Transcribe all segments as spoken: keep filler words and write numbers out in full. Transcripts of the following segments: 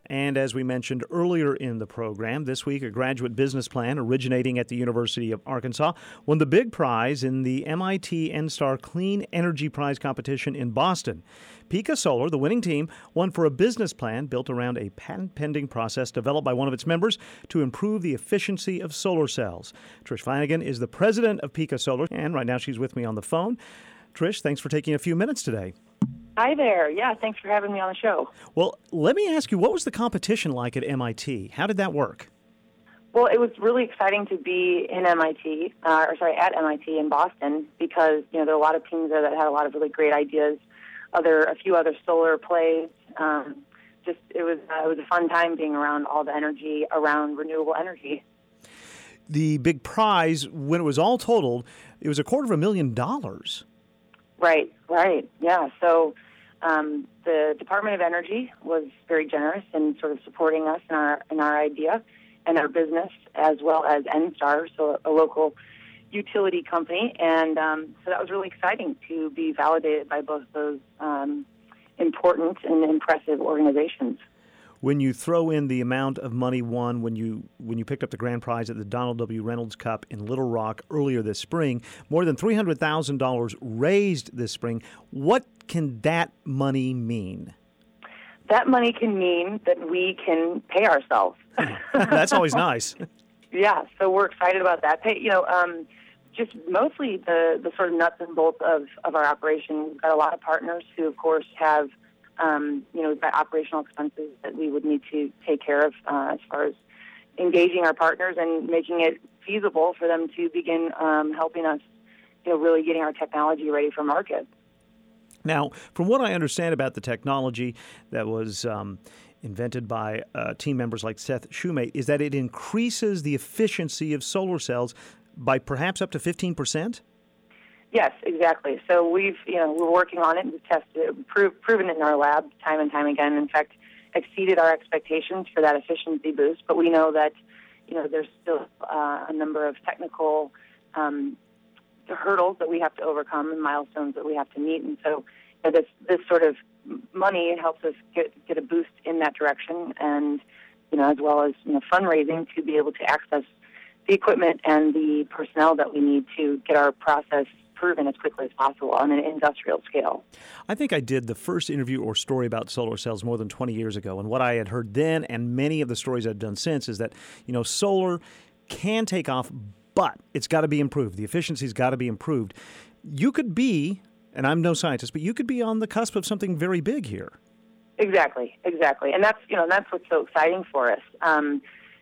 And as we mentioned earlier in the program, this week a graduate business plan originating at the University of Arkansas won the big prize in the M I T NSTAR Clean Energy Prize competition in Boston. Pika Solar, the winning team, won for a business plan built around a patent-pending process developed by one of its members to improve the efficiency of solar cells. Trish Flanagan is the president of Pika Solar, and right now she's with me on the phone. Trish, thanks for taking a few minutes today. Hi there. Yeah, thanks for having me on the show. Well, let me ask you, what was the competition like at M I T? How did that work? Well, it was really exciting to be in M I T, uh, or sorry, at M I T in Boston, because you know there are a lot of teams there that had a lot of really great ideas. Other, a few other solar plays. Um, just it was uh, it was a fun time being around all the energy around renewable energy. The big prize, when it was all totaled, it was a quarter of a million dollars. Right, right, yeah. So. Um, the Department of Energy was very generous in sort of supporting us in our in our idea and our business, as well as NSTAR, so a local utility company, and um, so that was really exciting to be validated by both those um, important and impressive organizations. When you throw in the amount of money won when you when you picked up the grand prize at the Donald W. Reynolds Cup in Little Rock earlier this spring, more than three hundred thousand dollars raised this spring. What can that money mean? That money can mean that we can pay ourselves. That's always nice. Yeah, so we're excited about that. Pay, you know, um, just mostly the, the sort of nuts and bolts of, of our operation. We've got a lot of partners who, of course, have Um, you know, we've got operational expenses that we would need to take care of uh, as far as engaging our partners and making it feasible for them to begin um, helping us, you know, really getting our technology ready for market. Now, from what I understand about the technology that was um, invented by uh, team members like Seth Shumate, is that it increases the efficiency of solar cells by perhaps up to fifteen percent? Yes, exactly. So we've, you know, we're working on it. We've tested it, prove, proven it in our lab time and time again. In fact, exceeded our expectations for that efficiency boost. But we know that, you know, there's still uh, a number of technical um, hurdles that we have to overcome and milestones that we have to meet. And so, you know, this this sort of money helps us get get a boost in that direction, and you know, as well as you know, fundraising to be able to access the equipment and the personnel that we need to get our process proven as quickly as possible on an industrial scale. I think I did the first interview or story about solar cells more than twenty years ago, and what I had heard then and many of the stories I've done since is that, you know, solar can take off, but it's got to be improved. The efficiency's got to be improved. You could be, and I'm no scientist, but you could be on the cusp of something very big here. Exactly, exactly. And that's, you know, that's what's so exciting for us, um,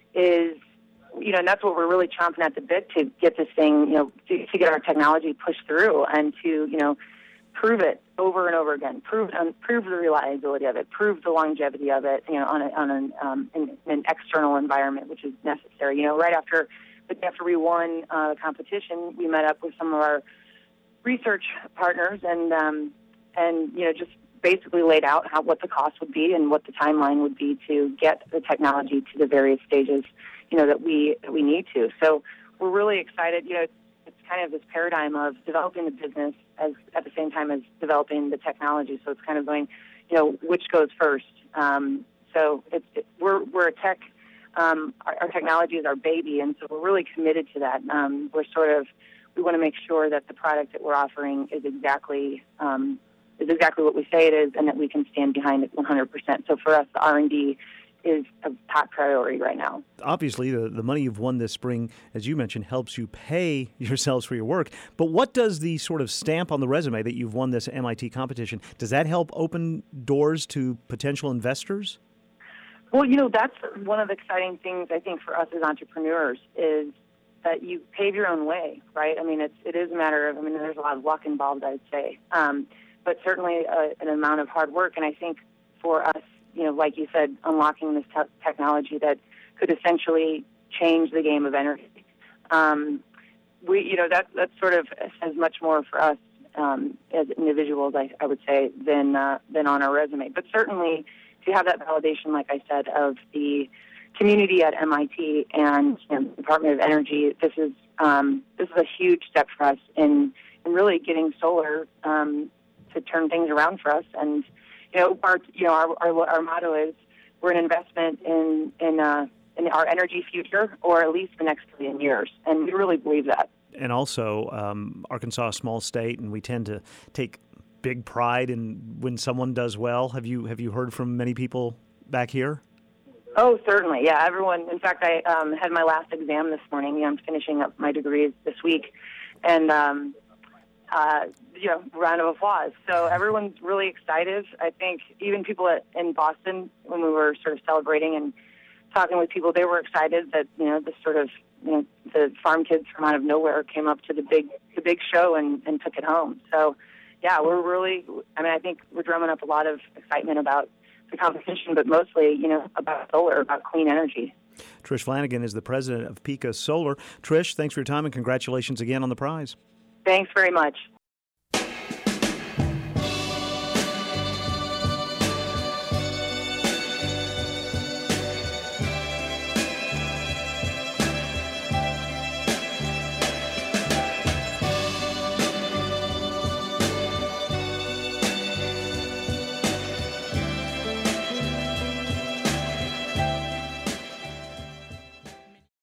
is you know, and that's what we're really chomping at the bit to get this thing, you know, to, to get our technology pushed through and to, you know, prove it over and over again, prove um, prove the reliability of it, prove the longevity of it, you know, on a, on an, um, an, an external environment, which is necessary. You know, right after after we won uh, the competition, we met up with some of our research partners and um, and you know just basically laid out how what the cost would be and what the timeline would be to get the technology to the various stages, you know, that we that we need to. So we're really excited. You know, it's, it's kind of this paradigm of developing the business as at the same time as developing the technology. So it's kind of going, you know, which goes first. Um, so it's it, we're we're a tech. Um, our, our technology is our baby, and so we're really committed to that. Um, we're sort of we want to make sure that the product that we're offering is exactly um, is exactly what we say it is, and that we can stand behind it one hundred percent. So for us, the R and D is a top priority right now. Obviously, the, the money you've won this spring, as you mentioned, helps you pay yourselves for your work. But what does the sort of stamp on the resume that you've won this M I T competition, does that help open doors to potential investors? Well, you know, that's one of the exciting things, I think, for us as entrepreneurs is that you pave your own way, right? I mean, it's, it is a matter of, I mean, there's a lot of luck involved, I'd say, um, but certainly uh, an amount of hard work. And I think for us, you know, like you said, unlocking this te- technology that could essentially change the game of energy. Um, we, you know, that that sort of says much more for us um, as individuals, I, I would say, than uh, than on our resume. But certainly, to have that validation, like I said, of the community at M I T and you know, the Department of Energy, this is um, this is a huge step for us in in really getting solar um, to turn things around for us. And you know, our you know our our, our motto is we're an investment in in uh, in our energy future, or at least the next billion years, and we really believe that. And also, um, Arkansas, a small state, and we tend to take big pride in when someone does well. Have you have you heard from many people back here? Oh, certainly. Yeah, everyone. In fact, I um, had my last exam this morning. I'm finishing up my degree this week, and um, uh, you know, round of applause. So everyone's really excited. I think even people at, in Boston, when we were sort of celebrating and talking with people, they were excited that, you know, this sort of, you know, the farm kids from out of nowhere came up to the big the big show and, and took it home. So, yeah, we're really. I mean, I think we're drumming up a lot of excitement about the competition, but mostly, you know, about solar, about clean energy. Trish Flanagan is the president of Pika Solar. Trish, thanks for your time and congratulations again on the prize. Thanks very much.